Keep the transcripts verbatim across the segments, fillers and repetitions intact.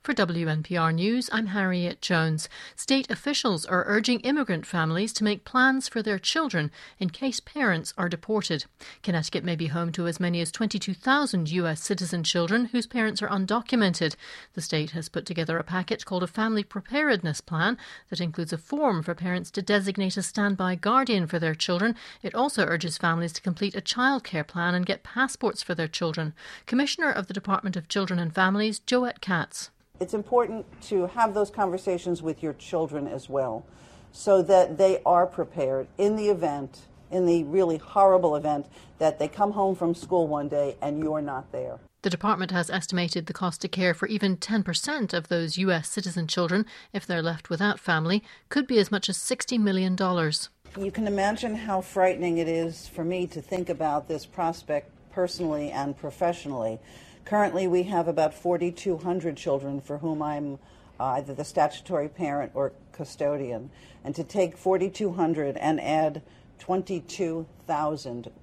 For W N P R News, I'm Harriet Jones. State officials are urging immigrant families to make plans for their children in case parents are deported. Connecticut may be home to as many as twenty-two thousand U S citizen children whose parents are undocumented. The state has put together a package called a Family Preparedness Plan that includes a form for parents to designate a standby guardian for their children. It also urges families to complete a childcare plan and get passports for their children. Commissioner of the Department of Children and Families, Joette Katz. It's important to have those conversations with your children as well, so that they are prepared in the event, in the really horrible event, that they come home from school one day and you're not there. The department has estimated the cost to care for even ten percent of those U S citizen children, if they're left without family, could be as much as sixty million dollars. You can imagine how frightening it is for me to think about this prospect personally and professionally. Currently, we have about forty-two hundred children for whom I'm uh, either the statutory parent or custodian. And to take forty-two hundred and add twenty-two thousand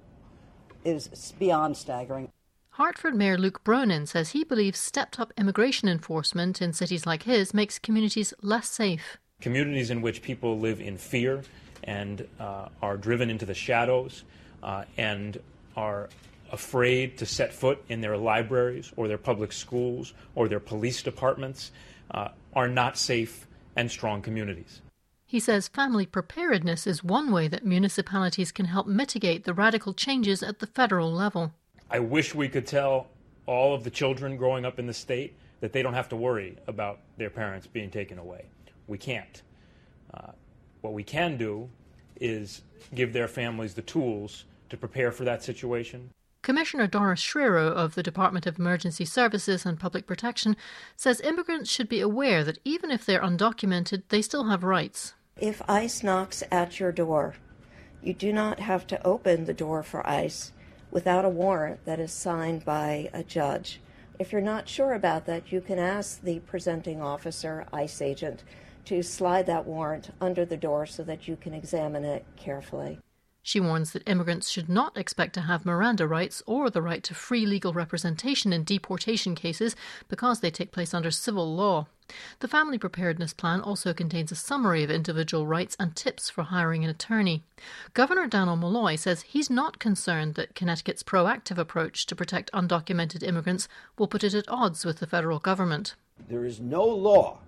is beyond staggering. Hartford Mayor Luke Bronin says he believes stepped-up immigration enforcement in cities like his makes communities less safe. Communities in which people live in fear and uh, are driven into the shadows uh, and are afraid to set foot in their libraries or their public schools or their police departments uh, are not safe and strong communities. He says family preparedness is one way that municipalities can help mitigate the radical changes at the federal level. I wish we could tell all of the children growing up in the state that they don't have to worry about their parents being taken away. We can't. Uh, what we can do is give their families the tools to prepare for that situation. Commissioner Doris Schreiro of the Department of Emergency Services and Public Protection says immigrants should be aware that even if they're undocumented, they still have rights. If ICE knocks at your door, you do not have to open the door for ICE without a warrant that is signed by a judge. If you're not sure about that, you can ask the presenting officer, ICE agent, to slide that warrant under the door so that you can examine it carefully. She warns that immigrants should not expect to have Miranda rights or the right to free legal representation in deportation cases because they take place under civil law. The Family Preparedness Plan also contains a summary of individual rights and tips for hiring an attorney. Governor Dannel Malloy says he's not concerned that Connecticut's proactive approach to protect undocumented immigrants will put it at odds with the federal government. There is no law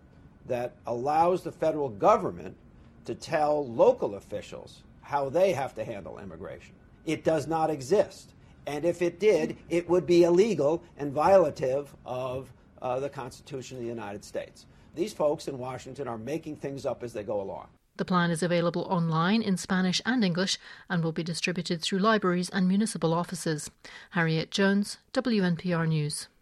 that allows the federal government to tell local officials how they have to handle immigration. It does not exist. And if it did, it would be illegal and violative of uh, the Constitution of the United States. These folks in Washington are making things up as they go along. The plan is available online in Spanish and English and will be distributed through libraries and municipal offices. Harriet Jones, W N P R News.